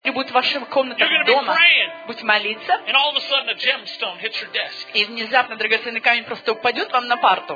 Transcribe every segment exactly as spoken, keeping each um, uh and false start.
будет в ваших комнатах дома. Будете молиться. И внезапно драгоценный камень просто упадет вам на парту.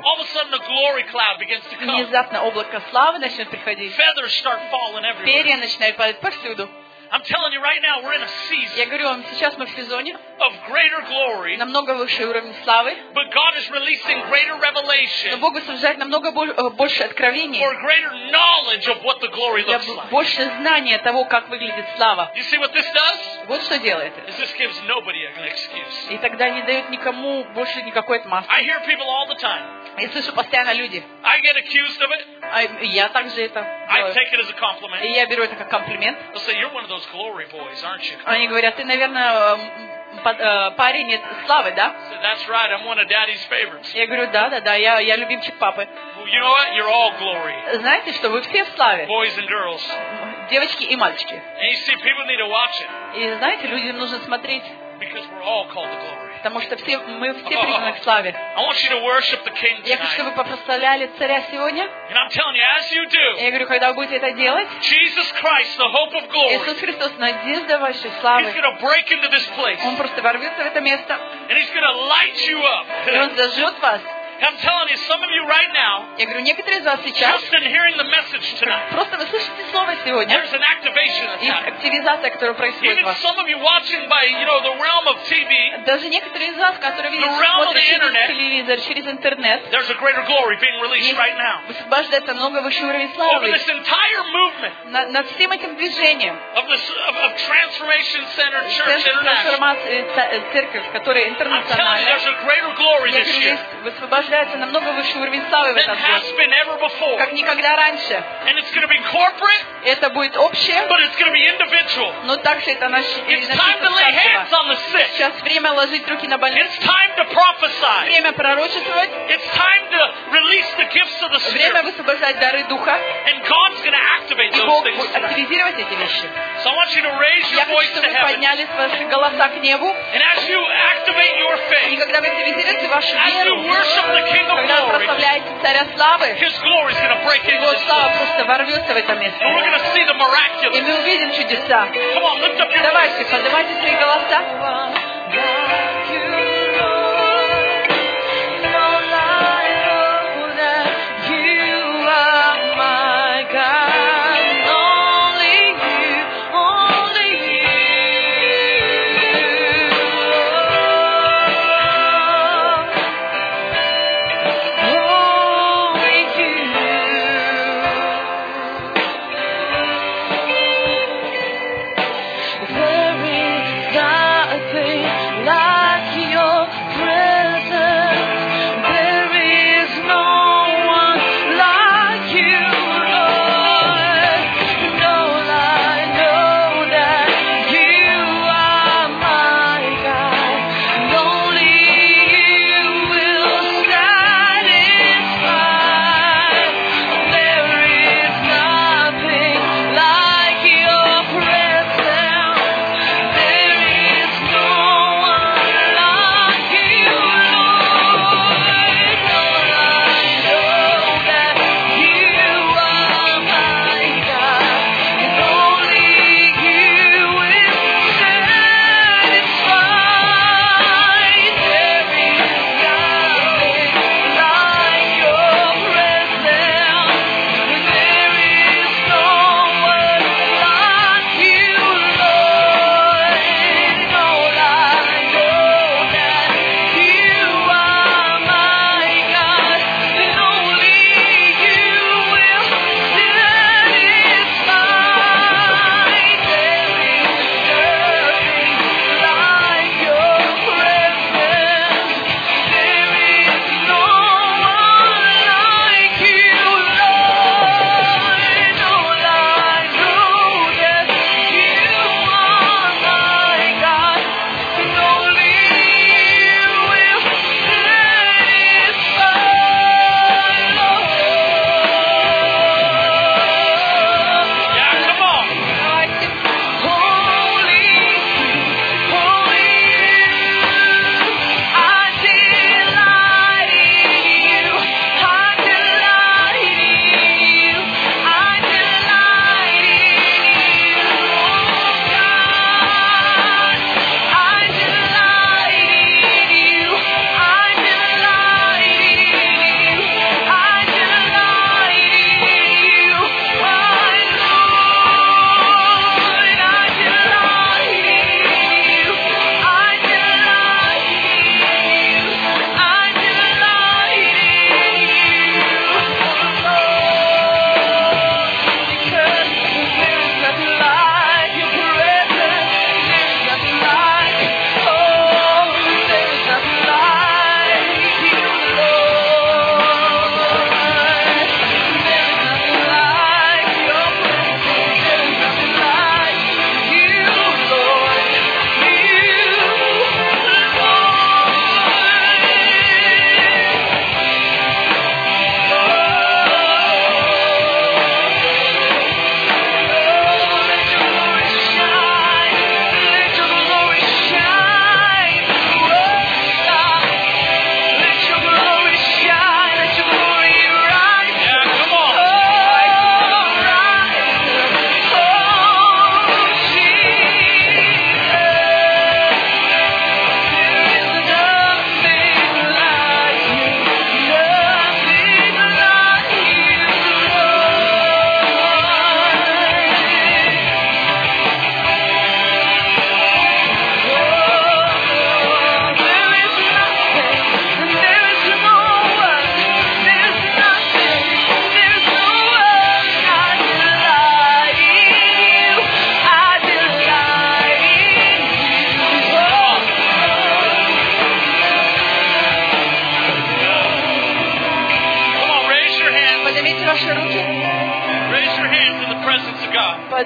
Внезапно облако славы начнет приходить. Перья начинают падать повсюду. I'm telling you right now, we're in a season. Я говорю вам, сейчас мы в сезоне. Of greater glory. Намного выше уровень славы. But God is releasing greater revelation. Но Бог освобождает намного больше откровений. For greater knowledge of what the glory looks like. Больше знания того, как выглядит слава. You see what this does? Вот что делает это. This gives nobody an excuse. И тогда не дает никому больше никакой отмазки. I hear people all the time. Я слышу постоянно люди. I get accused of it. А я также это I take it as a compliment. И я беру это как комплимент. They'll say, you're one of those glory boys, aren't you? Они говорят, ты, наверное, парень славы, да? So that's right, I'm one of Daddy's favorites. Я говорю, да, да, да, я, я любимчик папы. Well, you know what? You're all glory. Знаете, что вы все в славе. Boys and girls. Девочки и мальчики. And you see, people need to watch it. И знаете, людям нужно смотреть. Because we're all called to glory. Потому что все, мы все призваны к славе. I want you to worship the King Я хочу, чтобы вы прославляли царя сегодня. And I'm telling you, as you do, я говорю, когда вы будете это делать, Jesus Christ, the hope of glory, Иисус Христос, надежда вашей славы, He's going to break into this place. Он просто ворвется в это место. And He's going to light you up. И Он зажжет вас. I'm telling you, some of you right now, я говорю, некоторые из вас сейчас, just in hearing the message tonight, просто вы слышите слово сегодня, there's an activation that's есть активизация, которая происходит в вас. Even some of you watching by, you know, the realm of T V, даже некоторые из вас, которые видят, смотрят через телевизор, через интернет, there's a greater glory being released right now. Высвобождается много выше уровень славы. Over this entire movement, над, над всем этим движением, of this of, of Transformation Center Church International, церковь, которая интернациональная, there's a greater glory this year. Высвобождается намного выше уровень славы в этом году, как никогда раньше. And it's going to be corporate, это будет общее, but it's going to be individual. Но также это наше Сейчас время ложить руки на больных. It's time to prophesy. Время пророчествовать. It's time to release the gifts of the Spirit. Время высвобождать дары Духа. And God's going to activate И those Бог things. будет активизировать эти вещи. So I want you to raise your Я voice хочу, to чтобы вы heaven. подняли ваши голоса к небу. And as you activate your faith, и когда вы активизируете вашу веру, as you worship the King of когда вы прославляете Царя Славы, His glory is going to break into Его this слава place. просто ворвется в это место. And we're going to see the miraculous. И мы увидим чудеса. Come on, lift up your Давайте, поднимайте свои голоса.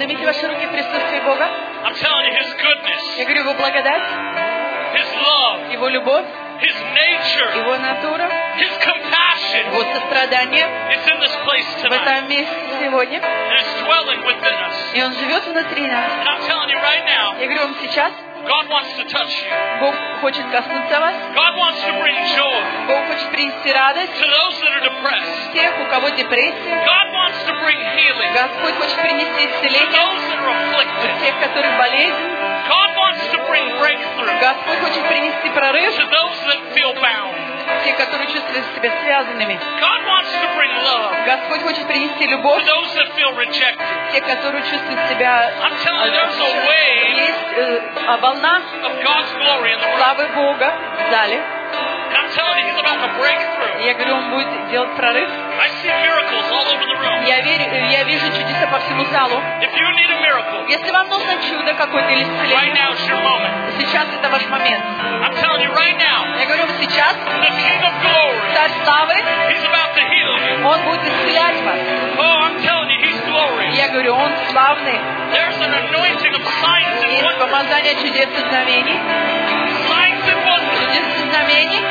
Поднимите ваши руки в присутствии Бога. I'm telling you, His goodness, Я говорю, Его благодать, His love, Его любовь, His nature, Его натура, His compassion, Его сострадание it's in this place в tonight. этом месте сегодня. And it's dwelling within us. И Он живет внутри нас. And I'm telling you right now, Я говорю вам сейчас, God wants to touch you. Бог хочет коснуться вас. God wants to bring joy Бог хочет принести радость to those that are depressed. тех, у кого депрессия. God wants to bring healing Господь хочет принести to исцеление those that are afflicted. тех, которых болезнь. God wants to bring breakthrough Господь хочет принести прорыв to those that feel bound. тех, которые чувствуют себя связанными. God wants to bring love Господь хочет принести to любовь those that feel rejected. те, которые чувствуют себя. I'm telling you, there's a wave Есть э, а, волна of God's glory in the room. славы Бога в зале. And I'm telling you, He's about to break through. И я говорю, Он будет делать прорыв. I see miracles all over the room. Я, верю, я вижу чудеса по всему залу. If you need a miracle, Если вам нужно чудо какое-то или right исцеление, now is your moment. сейчас это ваш момент. I'm telling you right now, Я говорю, сейчас the King of Glory, Царь славы, He's about to heal you. Он будет исцелять вас. Oh, I'm telling you, He's glorious. Я говорю, Он славный. There's an anointing of signs and Есть wonders. помазание чудес и знамений. Signs and wonders. Чудес и знамений.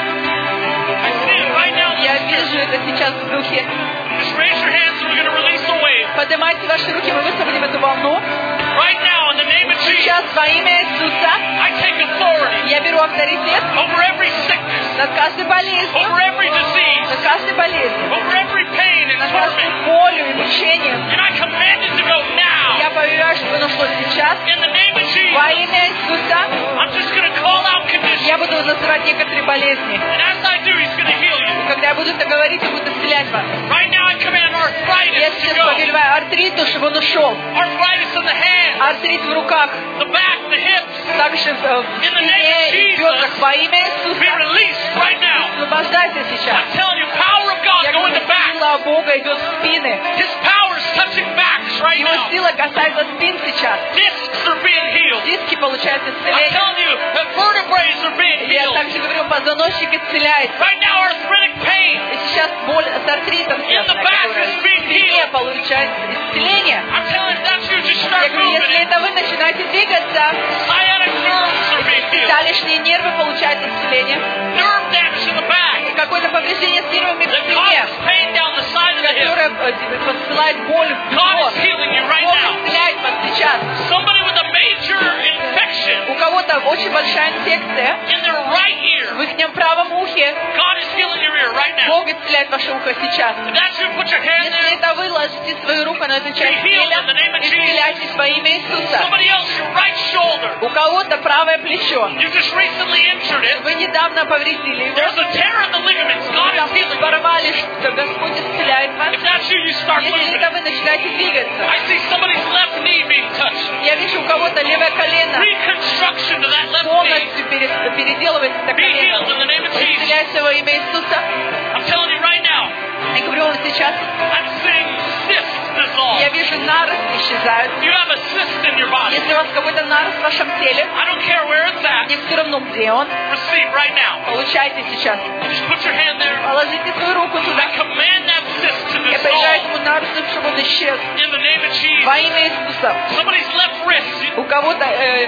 I see it right now. Я вижу это сейчас в духе. Just raise your hands and we're going to release a wave. Поднимайте ваши руки, мы высвободим эту волну. Right now, in the name of Jesus, Сейчас во имя Иисуса I take authority я беру авторитет over every sickness, над каждой болезнью, over every disease, над каждой болезнью, over every pain and над каждой torment. болью и мучением. And I command it to go now. Я повелеваю, чтобы оно шло сейчас. In the name of Во Jesus, имя Иисуса I'm just going to call out conditions. я буду называть некоторые болезни. And as I do, He's going to heal you. И когда я буду это говорить, он будет исцелять вас. Right now, I command Я arthritis to сейчас go. повелеваю артриту, чтобы он ушел. Arthritis in the hands, Артрит в руках, the back, the hips. также в, э, в спине и бедрах. Во имя Be Иисуса released right now. освобождайся сейчас. I'm telling you, power of God Я go говорю, into back. сила Бога идет в спины. His power is touching backs right Его now. сила касается спин сейчас. Discs are being healed. Диски получают I'm исцеление. telling you, that vertebrae are being Я healed. также говорю, позвоночник исцеляется. Right now, arthritic pain И сейчас боль с артритом in the связана, back которая is в being спине healed. получает исцеление. I'm telling you, that's you. Just Я start говорю, moving. если это вы начинаете двигаться, Sciatic nerves are being healed. далешние нервы получают исцеление. Nerve damage in the back И какое-то повреждение с нервами в that спине, causes pain down the side of the hip. которое э, посылает боль в God живот. is healing you right Бог now. исцеляет вас сейчас. Somebody with a major infection У кого-то очень большая инфекция in their right ear. в их правом ухе. God is healing your ear right now. Бог исцеляет ваше ухо сейчас. If that's you, put your hand Если there. это вы, ложите свою руку на эту часть Be healed тела, in the name of Jesus. исцеляйтесь во имя Иисуса. Somebody else, your right shoulder. У кого-то правое плечо. You just recently injured it. Вы недавно повредили его. There's a tear in the ligaments. God Там is healing you. порвали, что Господь исцеляет вас. If that's you, you start Если moving. это вы начинаете двигаться. I see somebody's left knee being touched. Я вижу у кого-то левое колено. Reconstruction to that left knee. Полностью пере- переделывается это Be healed колено. in the name of Jesus. Исцеляйся во имя Иисуса. I'm telling you right now, Я говорю вам сейчас, I'm seeing cysts dissolve. я вижу наросты исчезают. You have a cyst in your body. Если у вас какой-то нарост в вашем теле, I don't care where it's at. мне все равно, где он, Receive right now. получайте сейчас. Just put your hand there. Положите свою руку I туда. command that cyst to Я повелеваю dissolve этому наросту, чтобы он исчез. in the name of Jesus. Во имя Иисуса. Somebody's left wrist. У кого-то э,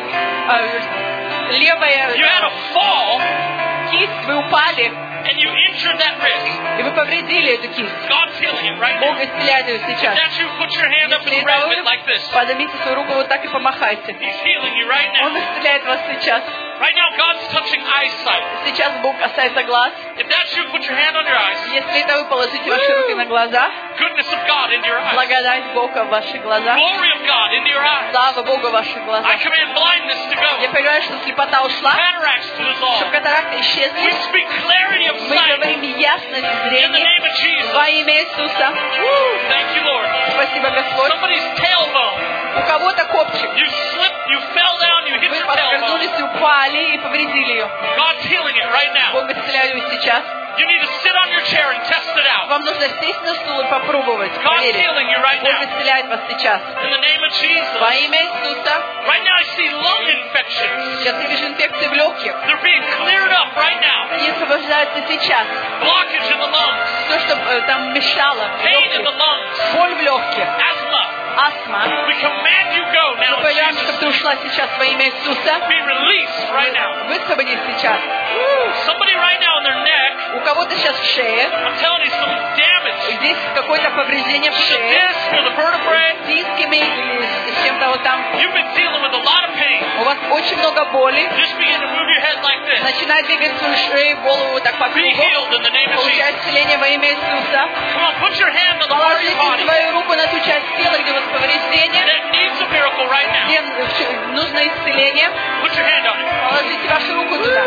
э, левая You had a fall кисть, вы упали, and you injured that wrist. и вы повредили эту кисть. God's healing it right Бог now. исцеляет ее If сейчас. that's you, put your hand up and Если grab это it like вы, this. поднимите свою руку вот так и помахайте. He's healing you right Он now. исцеляет вас сейчас. Right now, God's touching eyesight. Сейчас Бог касается глаз. If that's you, put your hand on your eyes. Если это вы, положите ваши руки на глаза. Goodness of God into your eyes. Благодать Бога в ваши глаза. Glory of God into your eyes. Слава Богу в ваши глаза. I command blindness to Я go. понимаю, что слепота ушла, Cataracts to чтобы dissolve. катаракты We исчезли. speak clarity of Мы sight говорим ясность in the зрения name of Jesus. во имя Иисуса. Thank you, Lord. Спасибо, Господь. Somebody's tailbone. У кого-то копчик. You slipped, you fell down, you hit Вы your tailbone. поскользнулись, упали и повредили ее. God's healing it right now. Бог исцеляет ее сейчас. You need to sit on your chair and test it out. Вам нужно сесть на стул и попробовать, God's проверить. healing you right Бог now. исцеляет вас сейчас. In the name of Jesus. Во имя Иисуса. Right now I see lung infections. Сейчас я вижу инфекции в легких. They're being cleared up right now. Они освобождаются сейчас. Blockage in the lungs. Все, что э, там мешало в Pain in the легких. lungs. Боль в легких. Asthma. астма. We command you go now in Повелеваем, Jesus' чтобы ты name. ушла сейчас во имя Иисуса. Be released right now. Высвободись сейчас. Somebody right now in their neck, У кого-то сейчас в шее. I'm telling you, some damage. Здесь какое-то повреждение в With the шее. disc or the vertebrae. С дисками или с чем-то вот там. You've been dealing with a lot of pain. У вас очень много боли. Just begin to move your head like this. Начинай двигать свою шею, голову вот так по Be кругу. healed in the name of Получай Jesus. исцеление во имя Иисуса. Come on, put your hand on the part of your Положите body свою руку на ту часть тела, где у вас повреждение, that needs a miracle right now. где нужно исцеление. Put your hand on it. Положите вашу руку туда.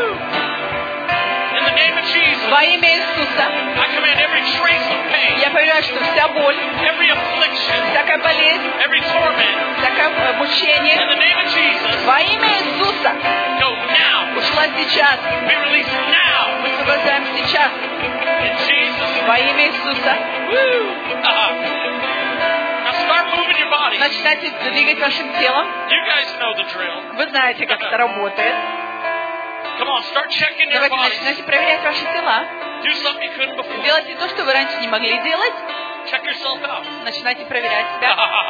In the name of Jesus, Во имя Иисуса. I command every trace of pain, Я понимаю, что вся боль, every affliction, всякая болезнь, every torment, всякое э, in мучение the name of Jesus, во имя Иисуса go now. ушла сейчас. Be released now. Высвобождаем сейчас. In Jesus' Во имя Иисуса. Uh-huh. Now start moving your body. Начинайте двигать вашим телом. You guys know the drill. Вы знаете, как это работает. Come on, start checking your Давайте bodies. начинайте проверять ваши тела. Do something you couldn't before. Делайте то, что вы раньше не могли делать. Check yourself out. Начинайте проверять себя.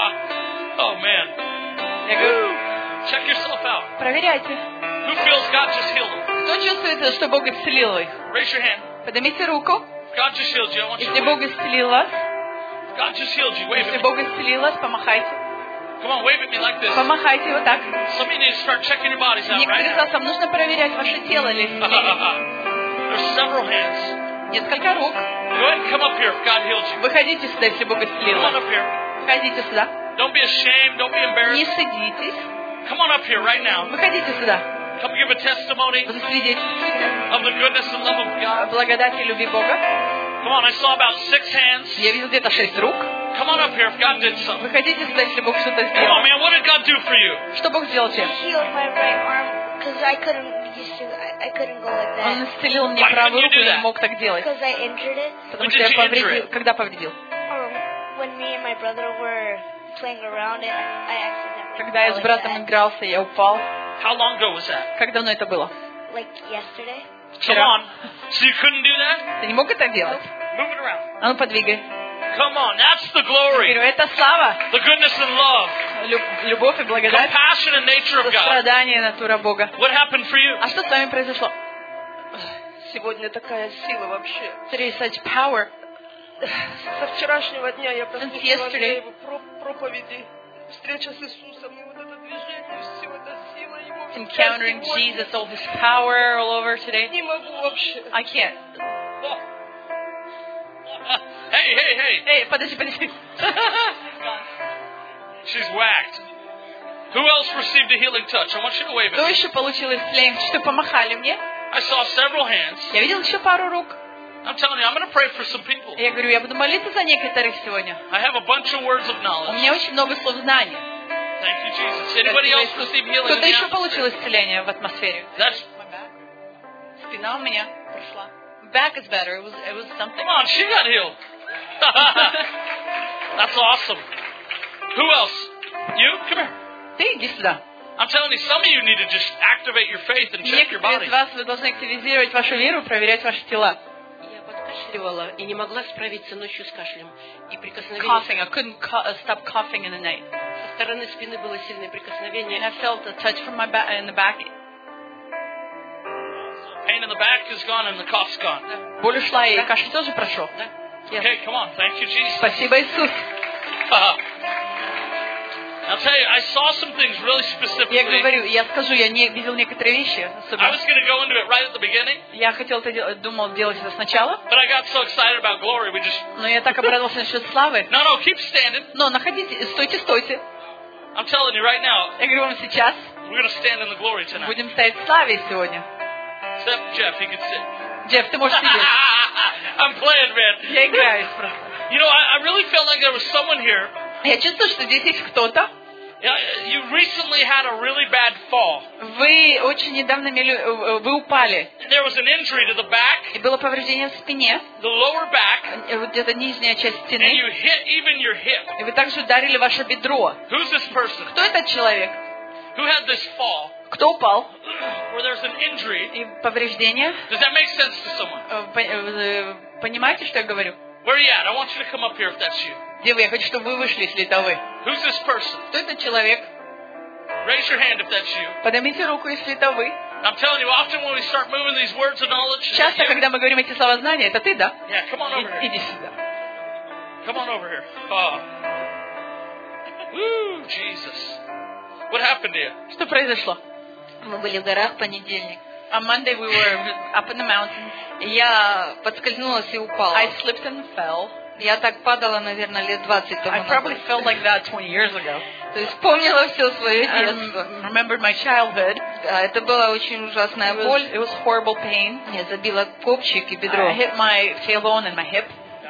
Oh man. Я говорю, Check yourself out. проверяйте. Who feels God just healed them? Кто чувствует, что Бог исцелил их? Raise your hand. Поднимите руку. God just healed you. I want you Если to Бог wave. исцелил вас, God just healed you. Wave если at me. Бог исцелил вас, помахайте. Come on, wave at me like this. Помахайте вот так. Some of you need to start checking your bodies out right Некоторым из now. вас вам нужно проверять ваше тело или исцеление. There's several hands. Несколько рук. Go ahead and come up here if God healed you. Выходите сюда, если Бог исцелил Come on вас. up here. Выходите сюда. Don't be ashamed. Don't be Не embarrassed. стыдитесь. Come on up here right now. Выходите сюда. Come give a testimony Засвидетельствуйте of the goodness and love of о God. благодати и любви Бога. Come on, I saw about six hands. Я видел где-то шесть рук. Come on up here if God did something. Выходите сюда, если Бог что-то Come on, сделал. man. What did God do for you? Что Бог сделал тебе? Healed my right arm because I couldn't used to. I, I couldn't go like Он that исцелил мне Why правую couldn't you руку, do я that? не мог так делать. because I injured it. Потому When что did я you injure повредил. it? Когда повредил? Or when me and my brother were playing around it, I accidentally Когда я fell с like братом that. игрался, я упал. How long ago was that? Как давно это было? Like yesterday. Come Вчера. on. So you couldn't do that? Ты не мог это делать? Move it around. А ну подвигай. Come on. That's the Я говорю, glory. это слава, The goodness and love. люб- любовь и благодать, Compassion and nature of God. сострадание и натура Бога. What happened for you? А что с вами произошло? Сегодня такая сила вообще. There is such power. Со вчерашнего дня я просмотрела yesterday. его про- проповеди, встреча с Иисусом, и вот это движение, все это сила Его. Encountering Сегодня Jesus, all His power all over today. Не могу вообще. I can't. Hey, hey, hey. Эй, подожди, подожди. She's whacked. Who else received a healing touch? I want you to wave Кто at me. еще получил исцеление? Что помахали мне? I saw several hands. Я видел еще пару рук. I'm telling you, I'm going to pray for some people. Я говорю, я буду молиться за некоторых сегодня. I have a bunch of words of У knowledge. меня очень много слов знаний. Thank you, Jesus. Anybody else receive healing? in Кто-то the еще atmosphere? получил исцеление в атмосфере? That's, Спина у меня прошла. Back is better. It was, it was something. come on, she got healed. That's awesome. Who else? You? Come here. Ты иди сюда. I'm telling you, some of you need to just activate your faith and check your Некоторые body. из вас, вы должны активизировать вашу веру, проверять ваши тела. Я подкашливала и не могла справиться ночью с кашлем. И прикосновение Coughing. I couldn't co- uh, stop coughing in the night. со стороны спины было сильное And прикосновение. I felt a touch from my back in the back. Pain in the back is gone and the cough's gone. Боль ушла, и кашель тоже прошел. Да? Yes. Okay, come on. Thank you, Jesus. Спасибо, Иисус. I'll tell you, I saw some things really Я specifically. говорю, я скажу, я не видел некоторые вещи, I особенно. was going to go into it right at the beginning, Я хотел это делать, думал делать это сначала, but I got so excited about glory, we just... но я так обрадовался насчет славы. No, no, keep standing. Но находите, стойте, стойте. I'm telling you right now, Я говорю вам сейчас, we're going to stand in the glory tonight. будем стоять в славе сегодня. Except Jeff, he can sit. Джефф, ты можешь сидеть. I'm playing, man. Я играюсь просто. You know, I, I really felt like there was someone here. Я чувствую, что здесь есть кто-то. Yeah, You recently had a really bad fall. Вы очень недавно имели, э, вы упали. There was an injury to the back, И было повреждение в спине, the lower back, э, вот где-то нижняя часть and стены. you hit even your hip. И вы также ударили ваше бедро. Who's this person? Кто этот человек? Who had this fall Кто упал? where there's an injury? И повреждение. Does that make sense to someone? Э, по- э, Понимаете, что я говорю? Where are you at? I want you to come up here if that's you. Где вы? Я хочу, чтобы вы вышли, если это вы. Who's this person? Кто этот человек? Raise your hand if that's you. Поднимите руку, если это вы. I'm telling you, often when we start moving these words of knowledge, Часто, yeah, когда мы говорим эти слова знания, это ты, да? yeah, come on over И- here. Иди сюда. Come on over here. Oh. Woo, Jesus. What happened to you? Что произошло? Мы были в горах в понедельник. On Monday we were up in the mountains. Я подскользнулась и упала. I slipped and fell. Я так падала, наверное, лет двадцать тому I probably назад. felt like that twenty years ago. То есть помнила все свое I детство. rem- remembered my childhood. Да, это была очень ужасная It was, боль. it was horrible pain. Я забила копчик и бедро. I hit my tailbone and my hip.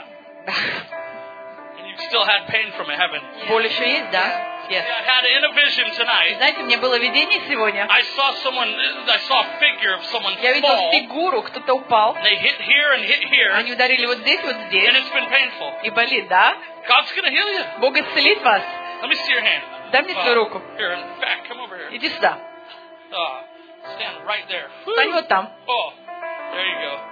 And you still had pain from it, haven't you? Боль еще есть, да? Yes. I had in a vision tonight. Знаете, мне было видение сегодня. I saw someone, I saw a figure of someone Я видела fall. фигуру, кто-то упал. And they hit here and hit here. Они ударили вот здесь, вот And здесь. it's been painful. И болит, да? God's going to heal you. Бог исцелит вас. Let me see your hand. Дай мне свою руку. Here, in fact, come over here. Иди сюда. Uh, stand right there. Стань вот там. Oh, there you go.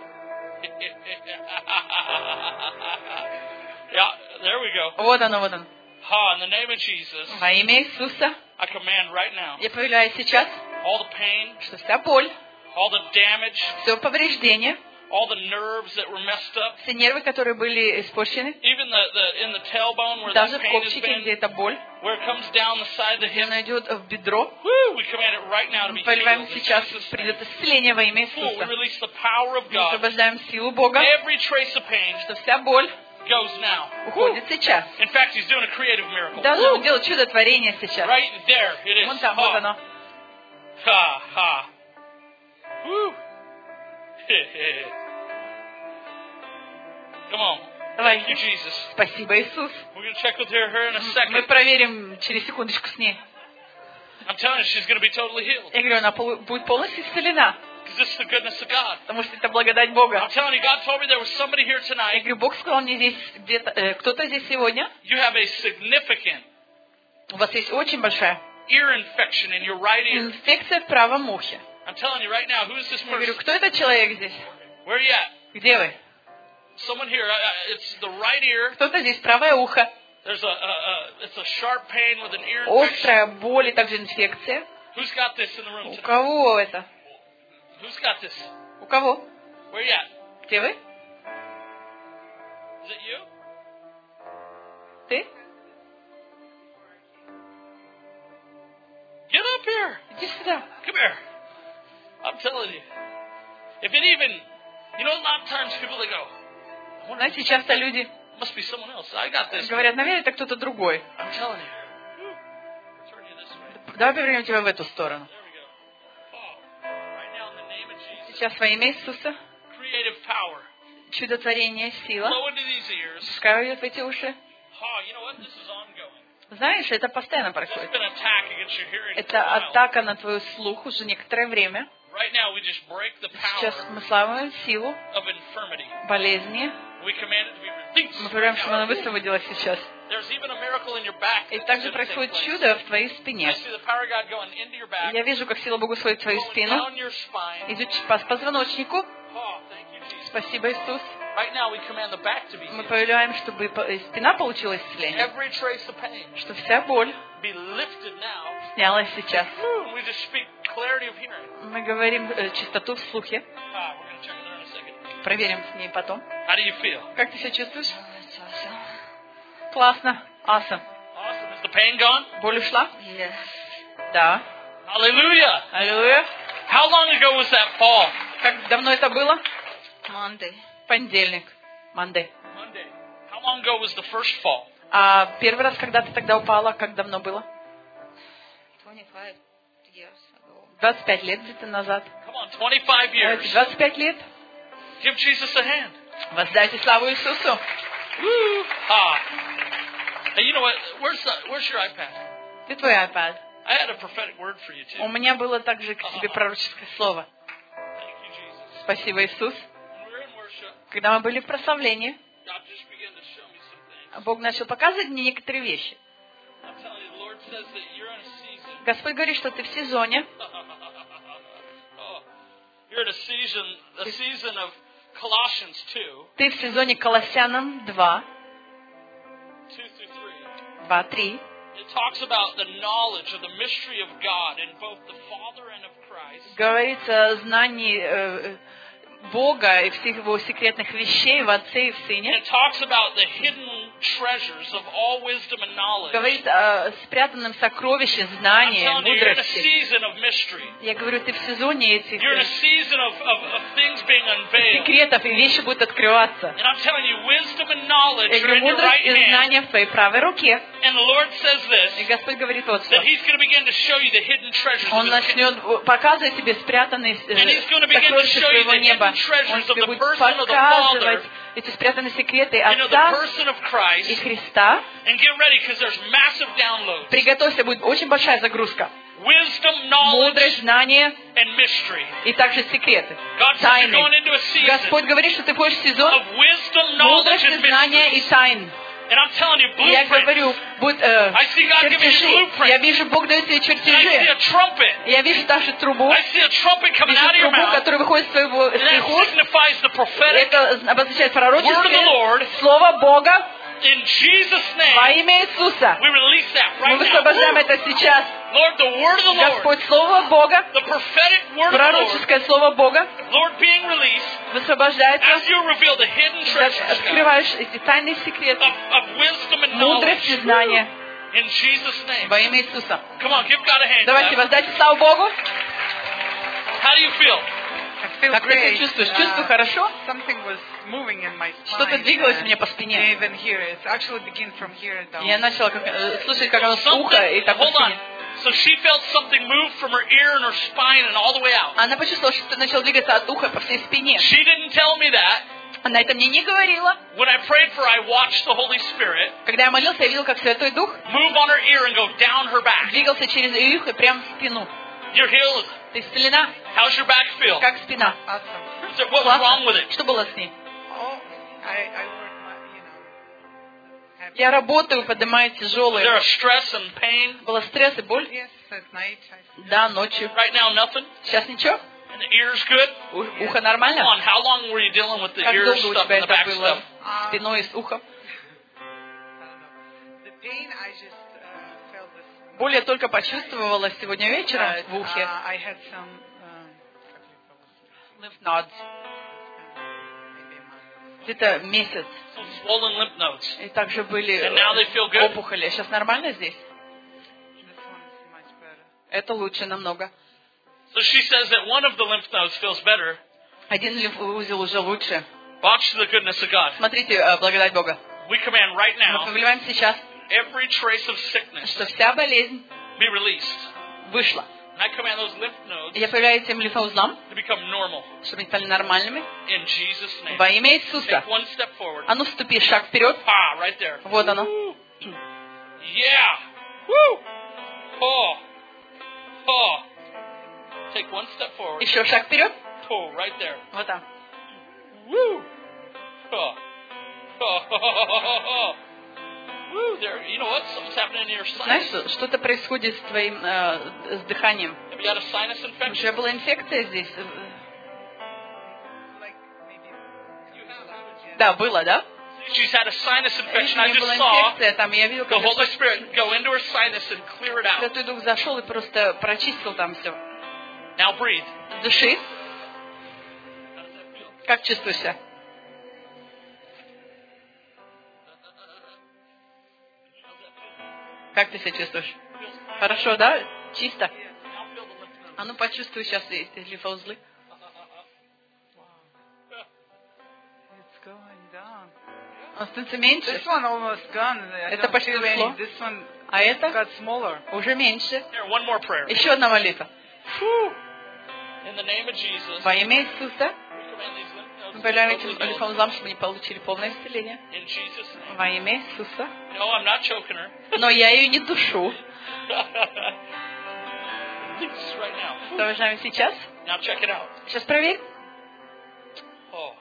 Yeah, there we go. Вот оно, вот оно. Ha, in the name of Jesus, Во имя Иисуса I command right now, я повелеваю сейчас, all the pain, что вся боль, all the damage, все повреждение, all the nerves that were messed up, все нервы, которые были испорчены, even the, the in the tailbone where даже that в pain has копчике, где been, эта боль, where it comes down the side of the где hip. она идет в бедро, Woo, we command it right now to be мы повелеваем healed in сейчас, Jesus' name. придет исцеление во имя Ooh, we Иисуса. release the power of Мы God. освобождаем силу Бога, Every trace of pain что вся боль goes now. уходит сейчас. In fact, He's doing a creative miracle. Даже Woo! Он делает чудотворение сейчас. Right there, it is. Вон там, вот Ha, оно. ha, ha. Woo. Come on. Давай. Thank you, Jesus. Спасибо, Иисус. We're going to check with her, her in a Мы second. проверим через секундочку с ней. I'm telling you, she's going to be totally healed. Я говорю, она полу- будет полностью исцелена, Because this is the goodness of God. потому что это благодать Бога. I'm telling you, God told me there was somebody here Я tonight. говорю, Бог сказал мне здесь, где-то, э, кто-то здесь сегодня, You have a significant у вас есть очень большая ear infection in your right ear. инфекция в правом ухе. I'm telling you right now, who is this Я говорю, person? кто этот человек здесь? Where are you at? Где вы? Someone here. I- I- It's the right ear. Кто-то здесь, правое ухо. There's a, a, a it's a sharp pain with an ear infection. Острая боль и также инфекция. Who's got this in the room У tonight? кого это? Who's got this? У кого? Where you at? Где вы? Is it you? Ты? Get up here. Иди сюда. Come here. I'm telling you. If it even, you know, a lot of times people they go, I wonder, Знаете, часто люди must be someone else. I got this. говорят, наверное, это кто-то другой. I'm telling you. Whew. Turn you this way. Давай повернем тебя в эту сторону. There we go. Oh, right now in the name of Jesus, Сейчас во имя Иисуса creative power. чудотворение, сила. Flow into these ears. Пускай войдет в эти уши. Oh, you know what? This is ongoing. Знаешь, это постоянно There's происходит. been an attack against your hearing for a Это while. атака на твой слух уже некоторое время. Right now, we just break the Сейчас power мы славим силу of infirmity. болезни. We command it to be released. Мы проверяем, чтобы она высвободилась сейчас. There's even a miracle in your back. И that's также gonna take происходит place. чудо в твоей I спине. see the power of God going into your back, Я вижу, как сила Бога сходит в твою going спину, down your spine. идет по позвоночнику. Oh, thank you, Jesus. Спасибо, Иисус. Right now, we command the back to be Мы healed. повелеваем, чтобы по- э, спина получила исцеление. Every trace of pain Что вся боль be lifted now. снялась сейчас. Woo, we just speak clarity of hearing. Мы говорим э, чистоту в слухе. Ah, we're going to check with her in a second. Проверим с ней потом. How do you feel? Как ты себя чувствуешь? Классно. Awesome. Awesome. Is the pain gone? Боль ушла? Yes. Да. Hallelujah. Аллилуйя. How long ago was that fall? Как давно это было? Monday. Понедельник. Monday. Monday. How long ago was the first fall? А первый раз, когда ты тогда упала, как давно было? twenty-five years ago. двадцать пять лет где-то назад. Come on, twenty-five years. двадцать пять лет. Give Jesus a hand. Воздайте славу Иисусу. Woo! Ah. Hey, you know what? Where's the, where's your iPad? Где твой iPad? I had a prophetic word for you У too. меня было также к тебе пророческое слово. Thank you, Jesus. Спасибо, Иисус. When we were in worship, Когда мы были в прославлении, God just began to show me some things. Бог начал показывать мне некоторые вещи. I'm telling you, the Lord says that you're in a season. Господь говорит, что ты в сезоне. Oh, you're in a season, a season of Colossians two, Ты в сезоне Колоссянам два, two through three, два, три. it talks about the knowledge of the mystery of God in both the Father and of Christ. Говорится о знании э, Бога и всех его секретных вещей в Отце и в And Сыне. it talks about the hidden treasures of all wisdom and knowledge. Говорит о спрятанном сокровище I'm знания, telling you, you're in a мудрости. season of mystery. Я говорю, ты в сезоне этих You're in a season of, of, of things being unveiled. секретов, и вещи будут открываться. And I'm telling you, wisdom and knowledge Я are говорю, in your мудрость right и hand. знания в твоей правой руке. And the Lord says И this, Господь говорит вот что. that He's going to begin to show you the hidden treasures Он of His kingdom. начнет показывать тебе спрятанные э, And he's gonna begin to сокровища show you своего the неба. hidden treasures Он of тебе the будет person of the показывать Father. эти спрятанные секреты You know, the Отца person of и Christ. Христа. And get ready, because there's massive downloads. Приготовься, будет очень большая загрузка. Wisdom, knowledge, Мудрость, знание and mystery. и также секреты. God says you're Тайны. going into a season Господь говорит, что ты входишь в сезон of wisdom, knowledge, мудрости, and знания и mystery. тайн. And I'm telling you, И я говорю, blueprints. будь э, I see God giving you чертежи. blueprints. Я вижу, Бог дает тебе And I see чертежи. a trumpet. Я вижу также трубу. I see a trumpet coming Вижу out of your трубу, mouth. которая выходит из твоего из And твоих that уст. signifies the prophetic Это обозначает word of the пророческое Lord. слово Бога In Jesus' во name, имя Иисуса. we release that Мы right высвобождаем now. это сейчас. Lord, the word of the Lord, Господь, слово Бога, the prophetic word of the Lord, пророческое слово Бога Lord being released высвобождается. as you reveal the hidden Ты treasures, God, открываешь эти тайные секреты, of, of wisdom and мудрость и knowledge. знания In Jesus' name. во имя Иисуса. Come on, give God a hand. Давайте clap. воздайте славу Богу. How do you feel? I feel Как ты себя great. чувствуешь? Uh, Чувствую хорошо? Something was moving in my Что-то spine. двигалось uh, мне по спине. Even here, it's actually begin from here down. Я начала как, э, слышать, как оно с уха и Something, так по hold on. спине. So she felt something move from her ear and her spine and all the way out. Она почувствовала, что начал двигаться от уха по всей спине. She didn't tell me that. Она это мне не говорила. When I prayed for her, I watched the Holy Spirit Когда я молился, я видел, как Святой Дух move on her ear and go down her back. двигался через ее ухо прямо в спину. You're healed. Ты исцелена? How's your back feel? Как спина? Awesome. So what was wrong with Классно. it? Что было с ней? Oh, I, I work, my, you know. have- Я работаю, поднимаю Was there тяжелые. a stress and pain? Было стресс и боль? Yes, at night. I, Да, ночью. Right now, nothing? Сейчас ничего? And the ear's good? У- Ухо Come нормально? on, how long were you dealing with the Как ear долго у stuff тебя and the это back было? stuff? uh, Спиной и с ухом? I don't know. The pain, I just uh, felt this. Боль я только почувствовала сегодня вечером But, в ухе. uh, I had some, um, Lymph nodes. maybe a month. Где-то месяц. Some swollen lymph nodes. И также были And now they feel good? опухоли. Сейчас нормально здесь? This one is much better. Это лучше намного. So she says that one of the lymph nodes feels better. Один лимфоузел уже лучше. Watch the goodness of God. Смотрите, э, благодать Бога. We command right Мы now повелеваем сейчас, every trace of sickness что вся болезнь be released. вышла. And I command those lymph nodes Я повелеваю этим лимфоузлам, to become normal. чтобы они стали нормальными. In Jesus' name. Во имя Иисуса. Take one step forward. А ну, ступи шаг вперед. Ah, right there. Вот оно. Yeah. Woo. Oh. Oh. Take one step forward. Еще шаг вперед. Oh, right there. Вот там. Woo. Oh. Oh. Woo. There. You know what? Something's happening in your Знаешь, sinus. что- что-то происходит с твоим э, с дыханием. Have you had a sinus У infection? тебя была инфекция здесь? Like maybe. You have, haven't you? Да, было, да? She's had a sinus Видишь, infection. у I нее была just saw инфекция там, и я видел, the как Holy Spirit go into her sinus and clear it out. Святой Дух зашел и просто прочистил там все. Now breathe. Дыши. Как чувствуешь себя? Как ты себя чувствуешь? Хорошо, да? Чисто? Now feel the lymph node. А ну почувствуй сейчас эти лимфоузлы. It's going down. Он становится меньше, This one almost gone. I Это don't почти feel any. ушло. This one а это got smaller. уже меньше. Here, one more prayer. Еще одна молитва. In the name of Jesus, Во имя Иисуса we command these lymph nodes мы to повелеваем be этим totally healed. лимфоузлам, чтобы они получили полное исцеление. In Jesus' name. Во имя Иисуса. No, I'm not choking her. Но я ее не душу. Release right now. Продолжаем сейчас. Now check it out. Сейчас проверь. Oh.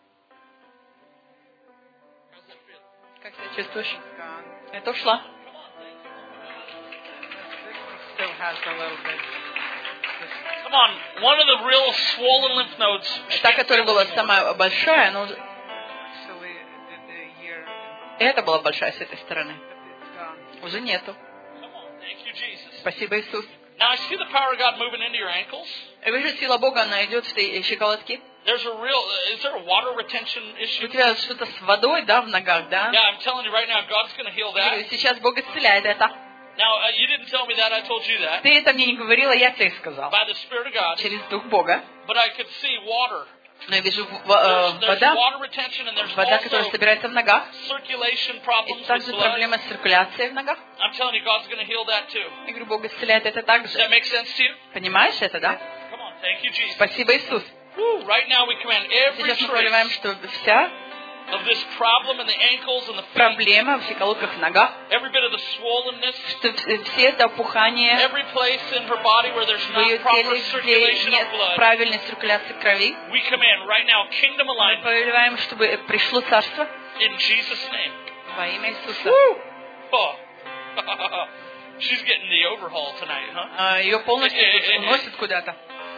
How's that feel? Как себя чувствуешь? It's gone. Это ушла. The sickness still has a little bit. Just Come Come on, one of the real swollen lymph nodes. Та, которая была самая большая, но So we did the year. это была большая с этой стороны. It's gone. Уже нету. Come on, thank you, Jesus. Спасибо, Иисус. Now I see the power of God moving into your ankles. И вижу, сила Бога, она идет в этой щиколотке. There's a real, is there a water retention У issue? тебя что-то с водой, да, в ногах, да? Yeah, I'm telling you right now, God's going to heal Я говорю, that. сейчас Бог исцеляет это. Now, uh, you didn't tell me that, I told you that. Ты это мне не говорила, я тебе сказал. By the Spirit of God. Через Дух Бога. But I could see water. Но я вижу в- There's, э, there's вода, water retention and there's вода, которая also собирается в ногах. circulation И problems with также blood. проблема с циркуляцией в ногах. I'm telling you, God's going to heal that too. Я говорю, Бог исцеляет это также. Does that make sense to you? Понимаешь это, да? Come on, thank you, Jesus. Спасибо, Иисус. Woo. Right now we command every Сейчас мы проливаем, trace что вся of this problem in the ankles and the feet, проблема в щиколотках в ногах, every bit of the swollenness, что вс- все это опухание every place in her body where there's в ее not proper теле, где circulation нет of blood, правильной циркуляции крови, we command right now kingdom мы alignment проливаем, чтобы пришло царство in Jesus' name. во имя Иисуса. Oh. She's getting the overhaul tonight, huh? А, Ее полностью уносят куда-то.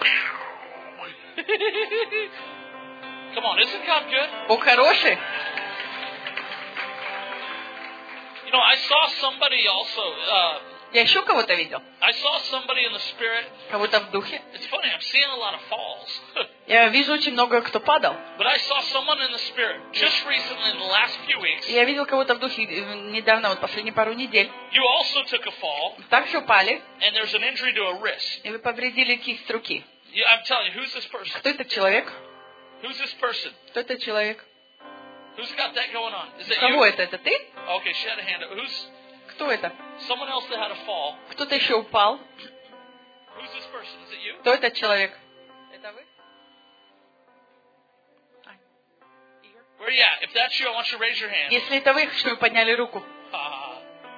Come on, isn't God good? Бог хороший. You know, I saw somebody also, uh, Я еще кого-то видел, I saw somebody in the spirit. кого-то в духе. It's funny, I'm seeing a lot of falls. Я вижу очень много, кто падал. But I saw someone in the spirit just recently in the last few weeks. Я видел кого-то в духе э, недавно, вот последние пару недель. You also took a fall, Также упали, and there's an injury to a wrist. и вы повредили кисть руки. You, I'm telling you, who's this person? Кто этот человек? Who's this person? Кто этот человек? Who's got that going on? Is it Кого you? это? Это ты? Okay, she had a hand up. Who's Кто это? someone else that had a fall? Кто-то еще упал. Who's this person? Is it you? Кто этот человек? Это вы? Where are you at? If that's you, I want you to raise your hand. Если это вы, что вы подняли руку. Ah.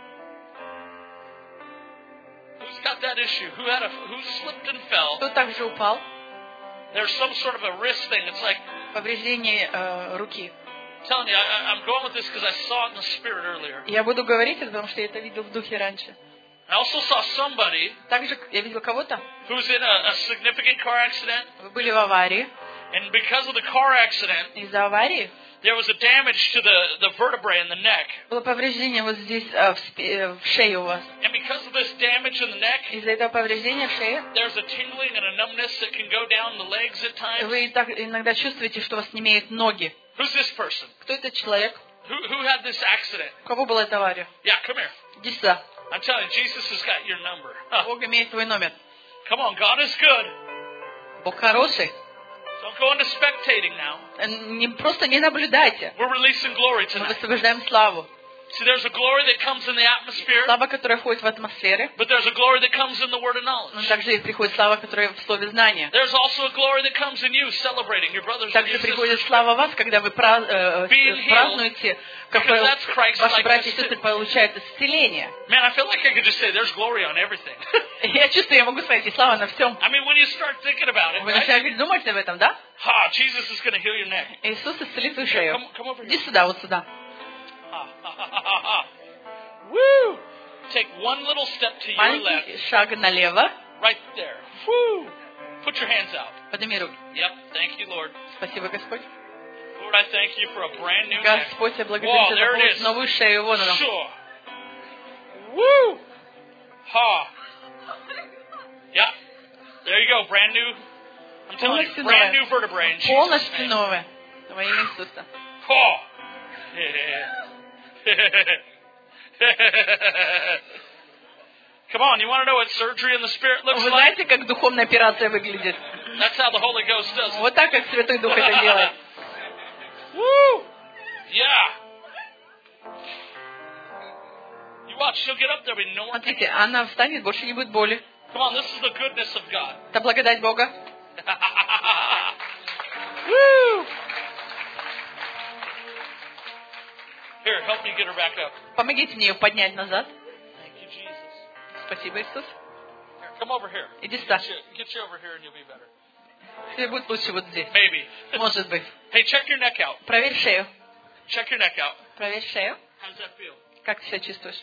Who's got that issue? Who had a who slipped and fell? Кто также упал? There's some sort of a wrist thing. It's like Повреждение э, руки. I'm telling you, I, I- I'm going with this because I saw it in the spirit earlier. Я буду говорить это, потому что я это видел в духе раньше. I also saw somebody Также я видел кого-то. who's in a, a significant car accident, Вы были в аварии. and because of the car accident, Из-за аварии there was a damage to the, the vertebrae in the neck. было повреждение вот здесь, э, в, спи- э, в шее у вас. And because of this damage in the neck, Из-за этого повреждения в шее there's a tingling and a numbness that can go down the legs at times. вы так иногда чувствуете, что у вас немеют ноги. Who's this person? Кто этот человек? Who, who had this accident? У кого была эта авария? Yeah, come here. Иди сюда. I'm telling you, Jesus has got your number. Huh. Бог имеет твой номер. Come on, God is good. Бог хороший. Don't go into spectating now. Э, Не, просто не наблюдайте. We're releasing glory Мы tonight. высвобождаем славу. See, there's a glory that comes in the atmosphere, Слава, которая входит в атмосфере, but there's a glory that comes in the word of но knowledge. также и приходит слава, которая в слове знания. There's also a glory that comes in you celebrating your brothers and Также your приходит sisters. слава вас, когда вы пра- э, Being healed, празднуете, как because that's Christ ваши like братья и us too. сестры получают исцеление. Man, I feel like I could just say there's glory on everything. Я чувствую, я могу сказать, и слава на всем. I mean, when you start thinking about it, Вы right? начинаете думать об этом, да? Ha, Jesus is going to heal your neck. Иисус исцелит твою шею. Come, come over Иди here. сюда, вот сюда. Ha, ha, ha, ha, ha, ha. Woo! Take one little step to your left, Маленький шаг налево. right there. Woo! Put your hands out. Подними руки. Yep, thank you, Lord. Спасибо, Господь. Lord, I thank you for a brand new neck. Господь, я благодарю Wow, Тебя there it за is. новую шею. Вон она. Sure. Woo! Ha! Yeah. There you go, brand new. I'm telling you, Полностью brand новая. new vertebrae in Jesus' Полностью name. новое. Во имя Иисуса. Oh. Yeah. Come on, you want to know what surgery in the spirit looks Вы like? знаете, как духовная операция выглядит? That's how the Holy Ghost does it. Вот так, как Святой Дух это делает. Woo! Yeah. You watch, she'll get up there with no more pain. Смотрите, она встанет, больше не будет боли. Come on, this is the goodness of God. Это благодать Бога. Woo! Here, help me get her back up. Помогите мне ее поднять назад. Thank you, Jesus. Спасибо, Иисус. Here, come over here. Иди сюда. Get you, get you over here and you'll be better. Тебе будет лучше вот здесь. Maybe. Может быть. Hey, check your neck out. Проверь шею. Check your neck out. Проверь шею. How does that feel? Как ты себя чувствуешь?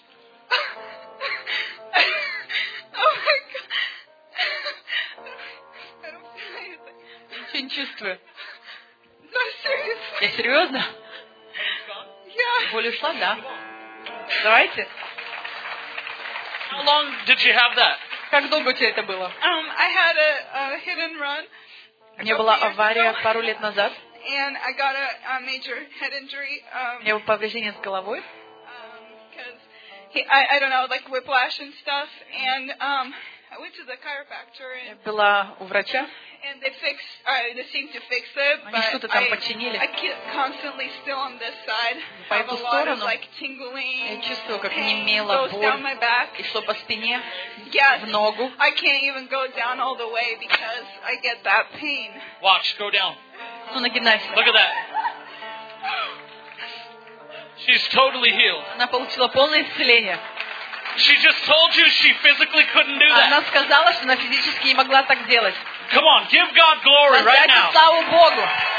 Ничего не чувствую. No, seriously. Я серьезно? Yeah. Боль ушла, да. Давайте. How long did you have that? Как долго у тебя это было? Um, I had a, a hit and run. У меня была авария пару лет назад. And I got a, a major head injury. Um, У меня было повреждение с головой. because he, I, I don't know, like whiplash and stuff. And um, I went to the chiropractor Я and, была у врача. and they fixed, uh, they seemed to fix it, Они but что-то там I, починили. I keep constantly still on this side. По I have эту a lot of сторону like tingling, Я чувствую, как pain немела goes down боль my back. и шло по спине, Yes, в ногу. I can't even go down all the way because I get that pain. Watch, go down. Ну, на гимнастике. Look at that. She's totally healed. Она получила полное исцеление. She just told you she physically couldn't do Она that. сказала, что она физически не могла так делать. Come on, give God glory right Воздайте now. славу Богу.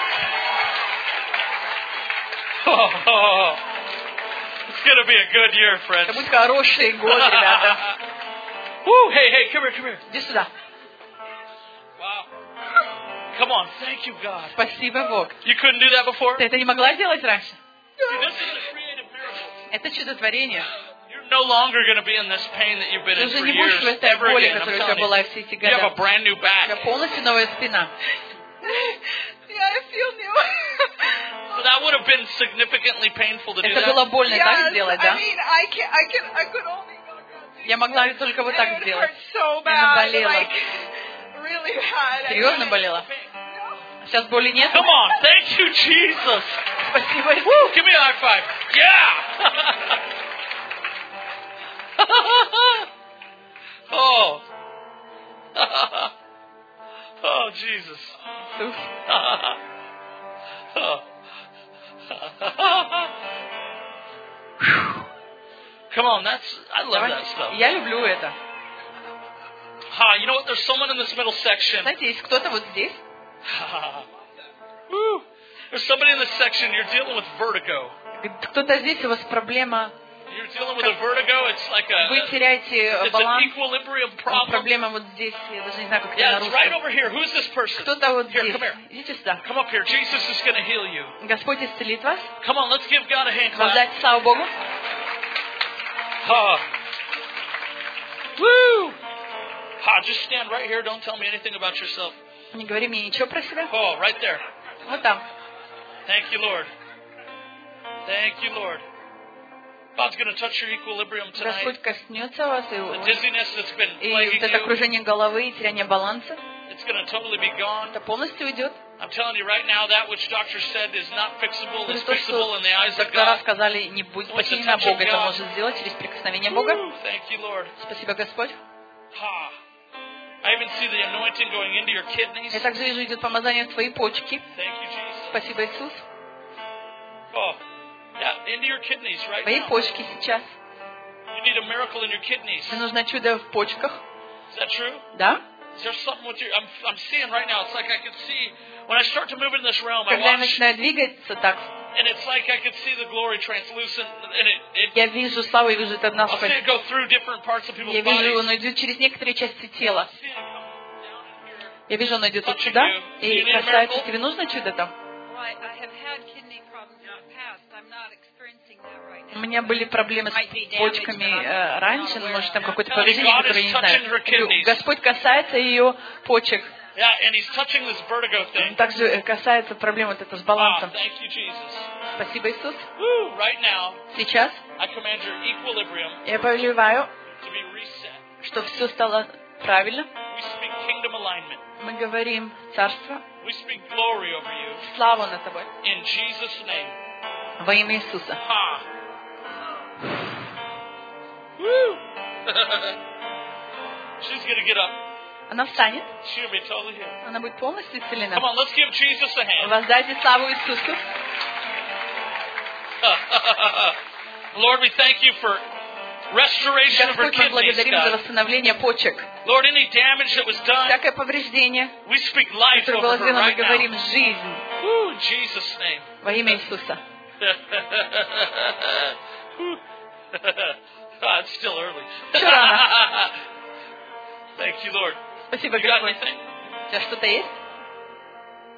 Oh, it's going to be a good year, Это friends. будет хороший год, ребята. Woo, hey, hey, come here, come here. Иди сюда. Wow. Come on, thank you, God. Спасибо, Бог. You couldn't do that before? Ты это не могла делать раньше? See, this is a creative miracle. Это чудотворение. You're no longer going to be in this pain that you've been Ты in уже for не будешь в years этой ever боли, again. I'm которая у тебя telling you. была все эти You have a года. brand new У тебя back. полностью новая спина. Yeah, I feel new. So that would have been significantly painful to do Это было that. больно так Yes, сделать, I да? mean, I can, I can, I could only go down. Я могла только вот так It сделать. hurt so Она bad, болела. like really bad. I Серьезно couldn't- болела? No. Сейчас боли нет? Come on, thank you, Jesus. Спасибо. Woo, give me a high five. Yeah. Oh. Oh, Jesus. Иисус. Oh. Come on, that's I love Давай. that stuff. Я люблю это. Ha, you know what? There's someone in this middle section. Знаете, есть кто-то вот здесь. Woo. There's somebody in this section. You're dealing with vertigo. Кто-то здесь, у вас проблема. You're dealing with a vertigo. It's like a. Вы теряете It's an баланс. equilibrium problem. Проблема вот здесь. Я даже не знаю, как это Yeah, на it's right русском. over here. Who's this person? Кто-то вот Here, здесь. come here. Идите сюда. Come up here. Jesus is going to heal you. Господь исцелит вас. Come on, let's give God a hand clap. Воздайте славу Богу. Ha. Woo. Ha, just stand right here. Don't tell me anything about yourself. Не говори мне ничего про себя. Oh, right there. Вот там. Thank you, Lord. Thank you, Lord. God's going to touch your equilibrium tonight. Господь коснется вас, и, The dizziness that's been и plaguing вот это you, окружение головы и теряние баланса, it's going to totally be gone. это полностью уйдет. I'm telling you right now, that which doctor said is not fixable, is То, fixable что in the eyes of доктора God. сказали, не будет What's the починено, touch of Бог это God? может сделать через прикосновение Бога. Woo, thank you, Lord. Спасибо, Господь. Ha. I even see the anointing going into your kidneys. Я также вижу, идет помазание в твои почки. Thank you, Jesus. Спасибо, Иисус. Oh, yeah, into your kidneys right Твои now. почки сейчас. You need a miracle in your kidneys. Тебе нужно чудо в почках. Is that true? Да? Is there something with your... I'm, I'm seeing right now, it's like I could see... When I start to move in this realm, I Когда я watch... начинаю двигаться так, And it's like I could see the glory translucent, and it... it я вижу славу, я вижу это I'll see насквозь. it go through different parts of people's Я вижу, bodies. он идет через некоторые части тела. See it come down in here. Я вижу, он идет вот Touching сюда you. Do и you need a касается. miracle? Тебе нужно чудо там? Well, I, I have had kidney problems in the past. I'm not experiencing that right У now. меня были проблемы с почками э, раньше, но, может, там какое-то повреждение, которое я не знаю. Господь касается ее почек. Yeah, and he's touching this vertigo thing. Он также э, касается проблем вот этого с Ah, балансом. thank you, Jesus. Спасибо, Иисус. Woo, right now, Сейчас I command your equilibrium я повелеваю, to be reset. что все стало правильно. We speak kingdom alignment. Мы говорим царство, We speak glory over you славу над тобой. in Jesus' name. Во имя Иисуса. Ha. Woo. She's going to get up. Она встанет, She'll be totally healed. она будет полностью исцелена. Come on, let's give Jesus a hand. Воздайте славу Иисусу. Lord, we thank you for restoration of her Господь, мы kidneys, благодарим за God. восстановление почек. Lord, any damage that was done, Всякое повреждение, we speak life которое over было her сделано, мы right now. говорим жизнь Woo, in Jesus' name. во имя Иисуса. Ah, it's still early. Еще рано. Thank you, Lord. Спасибо, You got Господь. anything? У тебя что-то есть?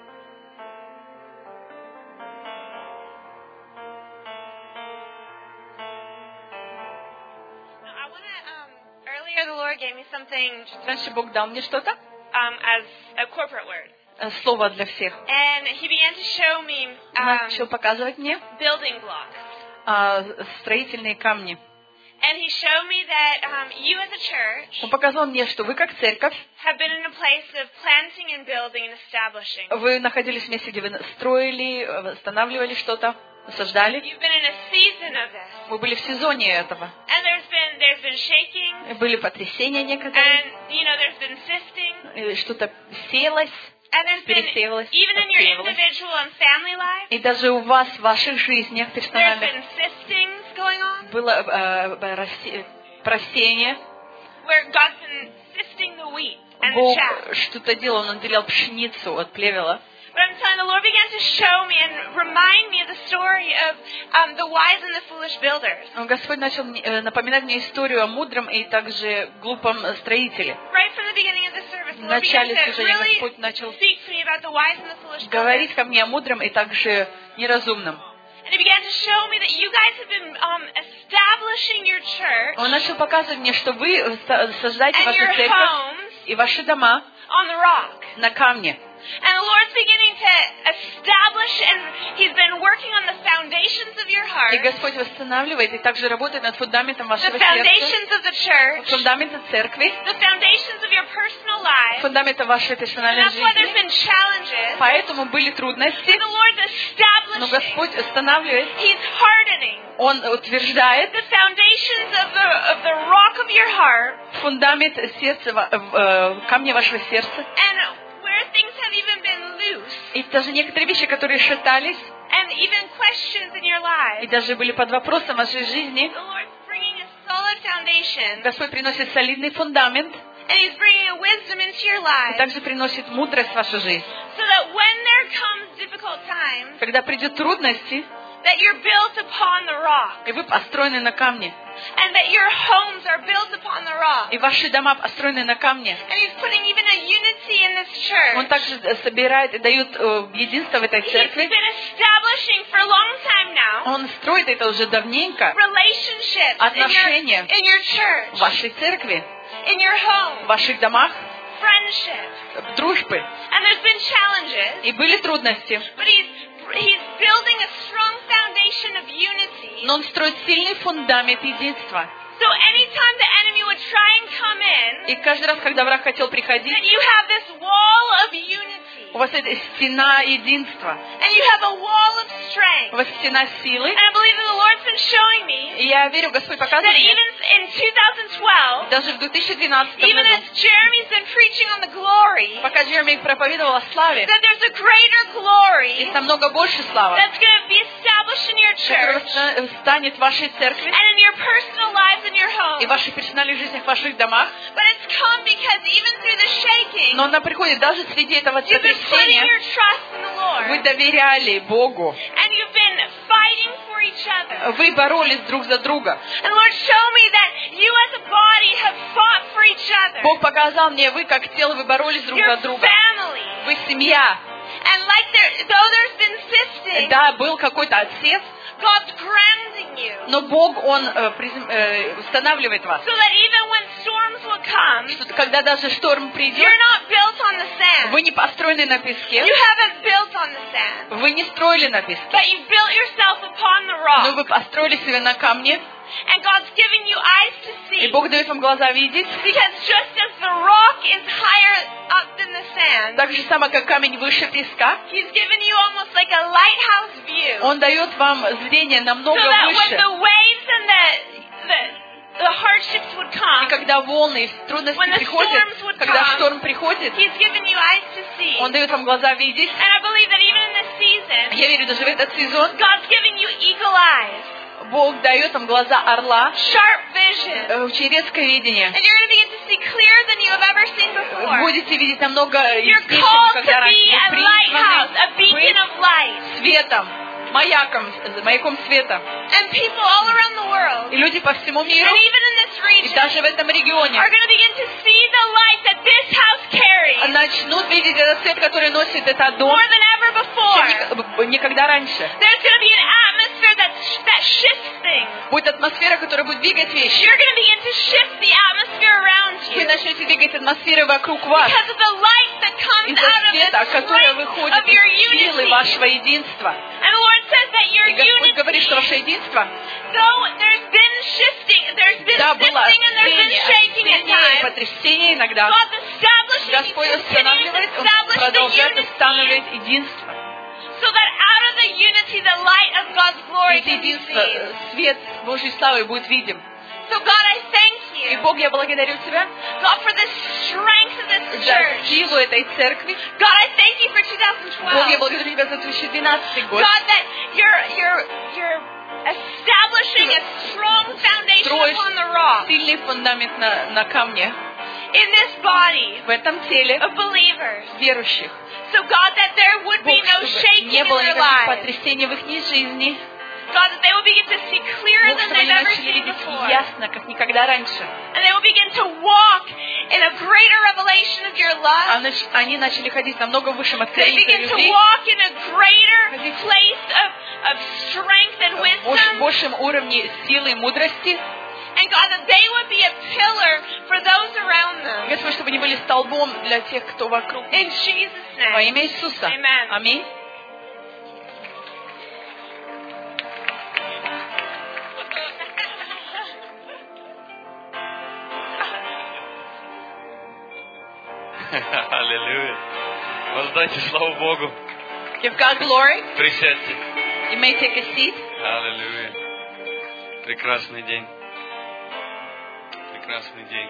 something Раньше Бог дал мне что-то, um, as a corporate word. э, слово для всех. And he began to show me um, Начал показывать мне building blocks. а, строительные камни. And he showed me that um, you as a church Он показал мне, что вы как церковь, have been in a place of planting and building and establishing. вы находились в месте, где вы строили, восстанавливали что-то, насаждали. You've been in a season of this. Вы были в сезоне этого. And there's been there's been shaking. Были потрясения некоторые, And you know there's been sifting. и что-то сеялось, And there's been пересеялось, even in your отсеивалось. individual and family life. И даже у вас в ваших жизнях There's персональных been siftings going on. было э, э, расе- просеяние. Where God's been sifting the wheat and the Бог chaff. что-то делал, Он отделял пшеницу от плевела. But I'm telling you, the Lord began to show me and remind me of the story of um, the wise and the foolish builders. Господь начал мне- э, напоминать мне историю о мудром и также глупом строителе. Right from the beginning of the service, the В Lord began начале to служения really Господь начал speak to me about the wise and the foolish builders. говорить ко мне о мудром и также неразумном. And He began to show me that you guys have been um, establishing your church Он начал показывать мне, что вы са- сажаете and вашу your церковь homes и ваши дома on the rock. на камне. And the Lord's beginning to establish, and He's been working on the foundations of your heart, И Господь восстанавливает и также работает над фундаментом the вашего сердца, foundations of the church, фундаментом церкви, the foundations of your personal life. фундаментом вашей And персональной that's why there's жизни. been challenges. Поэтому были трудности, The Lord's но establishing, Господь устанавливает, He's hardening Он утверждает the foundations of the of the rock of your heart, фундамент сердца, ва- э, камня вашего сердца. and where things have even been loose, И даже некоторые вещи, которые шатались, and even questions in your и life, даже были под вопросом вашей жизни, the Lord's bringing a solid foundation, Господь приносит солидный фундамент, and He's bringing a wisdom into your и life, также приносит мудрость в вашу жизнь. so that when there comes difficult times, Когда придут трудности, that you're built upon the rock, и вы построены на камне, and that your homes are built upon the rock. и ваши дома построены на камне. And He's putting even a unity in this Он church. также э, собирает и дает э, единство в этой He's церкви. been establishing for a long time now Он строит это уже давненько relationships in Отношения. your, in your в church, вашей церкви, in your в home, ваших домах, friendships. дружбы. And there's been challenges, И были трудности. but He's He's building a strong foundation of unity. Но Он строит сильный фундамент единства. So anytime the enemy would try and come in, И каждый раз, когда враг хотел приходить, that you have this wall of unity, у вас это стена единства, and you have a wall of у strength. вас стена силы. And I believe that the Lord's been showing me И я верю, Господь that показывает мне, even in twenty twelve, даже в две тысячи двенадцатом even году, as Jeremy's been preaching on the glory, пока Джереми проповедовал о славе, that there's a greater glory есть намного больше славы, that's going to be established in your которая church ста- станет в вашей церкви and in your personal lives and your и home. в вашей персональной жизни, в ваших домах. But it's come because even through the shaking, Но она приходит даже среди этого you've been putting потрясения. your trust in the Вы Lord, доверяли Богу. and you've been fighting for each other. Вы боролись друг за друга. And Lord, show me that you as a body have fought for each other. Бог показал мне, вы как тело, вы боролись друг Your за друга. family. Вы семья. And like there, though there's been sifting, Да, был какой-то отсев, God's grounding you. но Бог, Он э, призем- э, устанавливает вас. So that even when storms will come, Что когда даже шторм придет, you're not built on the sand. вы не построены на песке, You haven't built on the sand. вы не строили на песке, But you've built yourself upon the но rock. вы построили себя на камне, And God's giving you eyes to и see. Бог дает вам глаза видеть. Because just as the rock is higher up than the sand, Так же само, как камень выше песка, He's given you almost like a lighthouse view. Он дает вам зрение So намного that when выше. the waves and the, the, the hardships would И come, когда волны и трудности When the приходят, storms would когда come, шторм приходит, He's given you eyes to see. Он дает вам глаза видеть. And I believe that even in this season, Я верю, даже в этот сезон God's giving you eagle eyes, Бог дает вам глаза орла, sharp vision, э, очень резкое видение. and you're going to begin to see clearer than you have ever seen before. Будете видеть намного You're яснее, чем called to никогда раньше. be a Вы lighthouse, a призваны beacon быть of light. светом, маяком, маяком света. And people all around the world, И люди по всему миру, and even in this и region, даже в этом регионе, are going to begin to see the light that this house carries начнут видеть этот свет, который носит этот дом, more than ever before. чем ник- никогда раньше. There's going to be an atmosphere that, that shifts things. Будет атмосфера, которая будет двигать вещи. You're going to begin to shift the atmosphere around you. Вы начнете двигать атмосферой вокруг вас. Because of the light that comes Из-за out of света, the которое strength выходит of your из силы unity. вашего единства. And the Lord says that your И Господь говорит, что unity, ваше единство, though there's been shifting, there's been да, было shifting and there's been острение, shaking at острение и times, потрясение иногда. God's establishing, Господь continues to устанавливает, Он establish the продолжает unity, устанавливать единство. so that out of the unity the light of God's glory Из can be единства seen. свет Божьей славы будет видим. So God, I thank И you, Бог, я благодарю Тебя God, for the strength of this за church. силу этой церкви. God, I thank you for twenty Бог, я twelve. благодарю Тебя за две тысячи двенадцатый год. God, that you're you're you're establishing a strong foundation Строишь upon the rock сильный фундамент на, на камне in this body в этом теле of believers. верующих. So God, that there would be Бог, no чтобы shaking не in было their никаких lives. потрясений в их жизни. God, that they will begin to see clearer Бог, than чтобы они they've ever начали seen видеть before. ясно, как никогда раньше. And they will begin to walk in a greater revelation of your А love. нач- они начали ходить намного высшем They откровении begin to любви, walk in a greater place of, of strength and в больш- wisdom. большем уровне силы и мудрости. And God, that they would be a pillar for those around them. Господь, чтобы они были столбом для тех, кто вокруг. In Jesus' Во name. имя Иисуса. Amen. Аминь. Аллилуйя. Воздайте славу Богу. Give God glory. Присядьте. You may take a seat. Аллилуйя. Прекрасный день. Прекрасный день.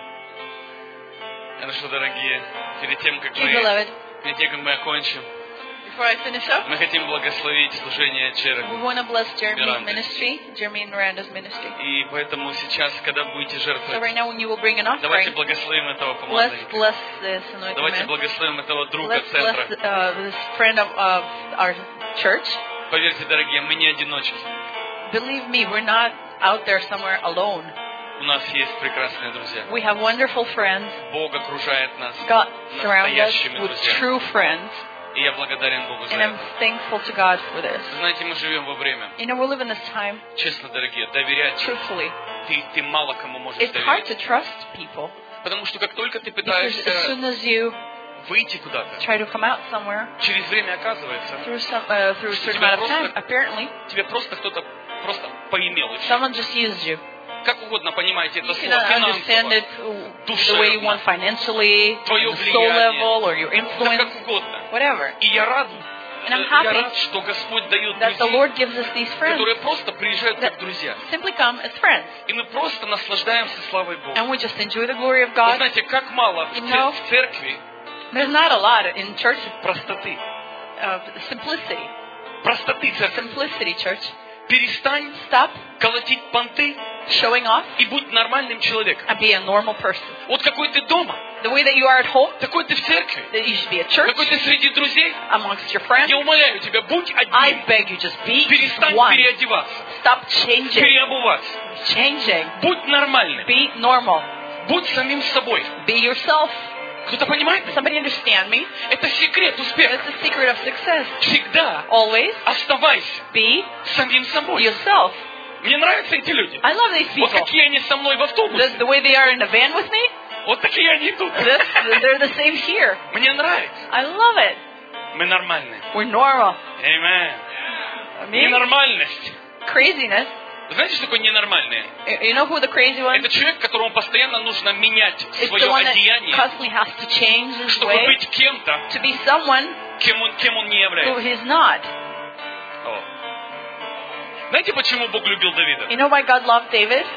Ну что, дорогие, перед тем, как Okay, мы, beloved. перед тем, как мы окончим, Before I finish up, мы хотим благословить служение we Черви. want to bless Jeremy's Miranda's. ministry, Jeremy and Miranda's ministry. И поэтому сейчас, когда будете So жертвовать, right now when you will bring an давайте offering, благословим этого bless, помазанника. bless this anointed Давайте man. благословим этого друга Let's центра. bless uh, this friend of, of our church. Поверьте, дорогие, мы не одиночки. Believe me, we're not out there somewhere alone. У нас есть прекрасные друзья. We have wonderful friends. Бог окружает нас God surrounds us настоящими with друзьями. true friends. И я благодарен Богу за And I'm это. thankful to God for this. Вы знаете, мы живем во время, You know, we live in this time, честно, дорогие, доверять. truthfully. Ты, ты мало кому можешь It's hard доверять. to trust people. Потому что как только ты Because as пытаешься soon as you выйти куда-то, try to come out somewhere, через время оказывается, through some uh, through a certain amount of time, apparently, тебе просто кто-то просто поимел. И всё. someone just used you. Как угодно понимаете это You слово, cannot understand финансово, it uh, the way you want financially, Твое on the soul влияние. level, or your да influence, как угодно. whatever. И я рад, And I'm э, happy я рад, что Господь дает That the людей, Lord gives us these friends которые просто приезжают that как друзья. simply come as friends. И мы просто наслаждаемся славой Бога. And we just enjoy the glory of Вы God. знаете, как мало в, You цер- know, в церкви There's not a lot in church простоты. of simplicity. Простоты церкви. Simplicity, church. Перестань Stop колотить понты showing off и будь нормальным человеком. and be a normal person. Вот какой ты дома, The way that you are at home, такой ты в церкви, that you should be at church, какой ты среди друзей. amongst your friends. Я умоляю тебя, будь I одним. beg you, just be Перестань one. переодеваться, Stop changing. переобуваться. Changing. Будь нормальным. Be normal. Будь самим собой. Be yourself. Кто-то понимает? Somebody understand me? Это секрет успеха. That's the secret of success. Всегда Always оставайся be самим собой. yourself. Мне нравятся эти люди. I love these Вот people. какие они со мной в The, автобусе. the way they are in the van with me, Вот такие они тут. this, they're the same here. Мне нравится. I love it. Мы нормальные. We're normal. Amen. I mean, Ненормальность. craziness. Знаете, что такое ненормальные? You know who the crazy one? Это человек, которому постоянно нужно менять It's the свое one that одеяние, constantly has to change his чтобы way быть кем-то, to be someone кем он, кем он не who является. he's not. О. Знаете, почему Бог любил Давида? You know why God loved David?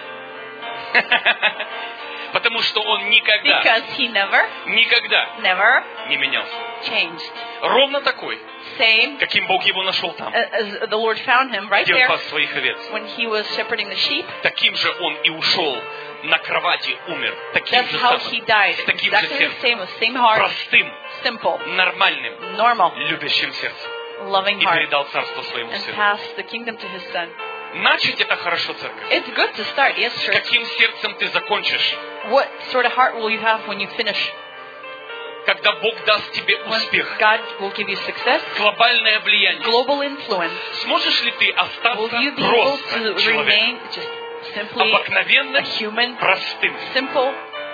Потому что он никогда, Because he never, никогда never не менялся. changed. Ровно такой, Same каким Бог его нашел там, as the Lord found him right где он there пас своих овец. when he was shepherding the sheep. Таким же он и ушел на кровати, умер. Таким That's же how самым, he died. с таким же Exactly the сердцем, same, with same heart, простым, simple, нормальным, normal, любящим сердцем. loving И heart, передал царство своему and сыну. passed the kingdom to his son. Начать это хорошо, церковь. It's good to start, yes, С church. каким сердцем ты закончишь? What sort of heart will you have when you finish? Когда Бог даст тебе When успех, God will give you success, глобальное влияние, global influence, сможешь ли ты will остаться you be able просто to человеком? remain just simply a Обыкновенным, human, простым. simple,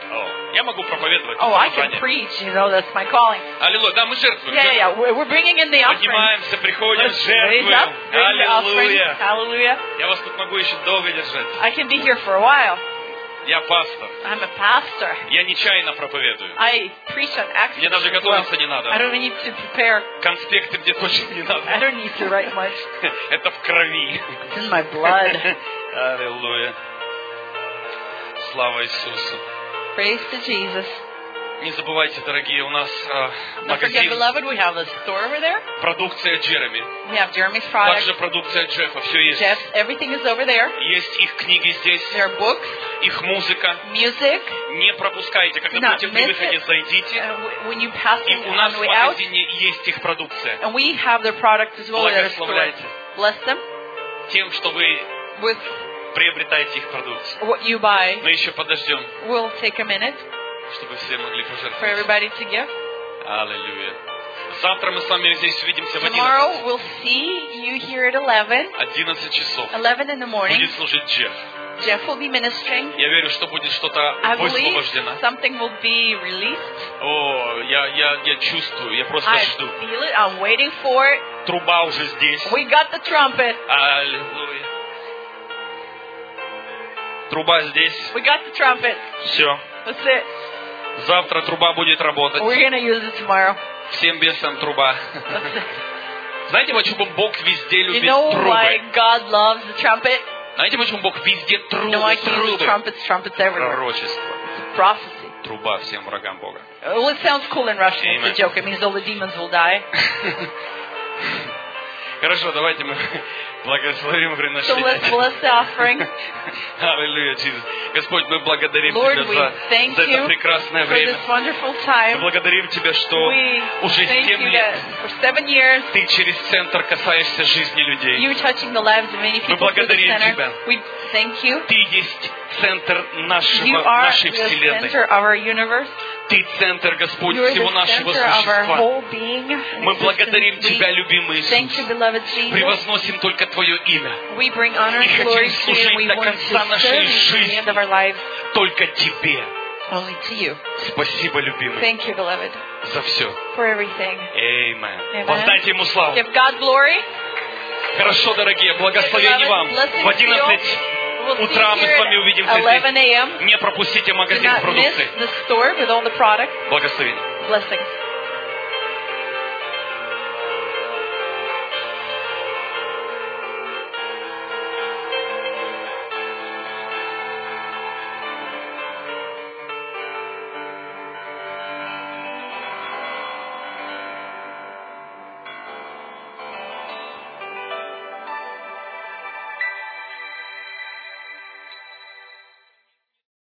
О, я могу проповедовать. Oh, I can preach. You know, that's my calling. Аллилуйя. Да, мы жертвуем. Yeah, yeah, we're we're bringing in the offering. Поднимаемся, приходим, Let's raise жертвуем. up, bring the offering. Аллилуйя. Hallelujah. Я вас тут могу еще долго держать. I can be here for a while. Я пастор. I'm a pastor. Я нечаянно проповедую. I preach on accident. Мне даже готовиться не надо. I don't need to prepare. Конспекты мне точно не надо. I don't need to write much. Это в крови. It's in my blood. Аллилуйя. Слава Иисусу. Praise to Jesus. Не забывайте, дорогие, у нас э, Don't forget, магазин, beloved, we have the store over there. продукция Джереми, We have Jeremy's products. также продукция Джеффа, все есть. Jeff, everything is over there. Есть их книги здесь, There are books, их музыка. music. Не пропускайте, когда Do not будете при miss выходе, it. зайдите. Uh, w- when you pass И in у on нас the в way out, магазине есть их продукция. and we have their products as well at the store. Благословляйте Bless them тем, что вы with приобретаете их продукцию. what you buy. Мы еще подождем, We'll take a minute чтобы все могли for пожертвовать. everybody to give. Аллилуйя. Завтра мы с вами здесь увидимся в Tomorrow одиннадцать. we'll see you here at eleven. одиннадцать часов. eleven in the morning. Будет служить Джефф. Jeff will be ministering. Я верю, что будет что-то I believe высвобождено. something will be released. О, я, я, я чувствую, я просто I жду. feel it. I'm waiting for it. Труба уже здесь. We got the trumpet. Аллилуйя. Труба здесь. We got the trumpet. Все. That's it. Завтра труба будет работать. We're going to use it tomorrow. Всем бесам труба. That's it. Знаете, почему Бог везде You любит know why трубы? God loves the trumpet? Знаете, почему Бог везде You трубы, know why He uses трубы? trumpets, trumpets everywhere. Пророчество. It's a prophecy. Труба всем врагам Бога. Well, it sounds cool in Russian. It's Amen. a joke. It means all the demons will die. Хорошо, давайте мы благословим So приношение. let's bless the offering. Аллилуйя, Иисус. Господь, мы благодарим Lord, Тебя we за, thank за это you прекрасное for время. this wonderful Мы time. благодарим Тебя, что We уже thank семь you лет that for seven years Ты через центр касаешься жизни людей. you're touching the lives of many people through the благодарим center. Тебя. We thank you. Ты есть центр You нашего, are нашей the Вселенной. center of our universe. Ты центр, Господь, You are всего the нашего center of our существа. whole being. and Мы благодарим existence. Тебя, We любимый thank you, Иисус. beloved Jesus. Превозносим только Твое имя. We bring honor И and хотим glory to you, служить and we до want конца to нашей serve you to the жизни. end of our lives Только Тебе. only to you. Спасибо, любимый, Thank you, beloved, за все. for everything. Amen. Amen. Воздайте Ему славу. Give God glory. Хорошо, дорогие, благословений вам. В одиннадцать We'll see утра мы you с вами at увидимся eleven здесь. a.m. Не пропустите Do магазин с not miss продукцией. the store with all the products. Благословение. Blessings.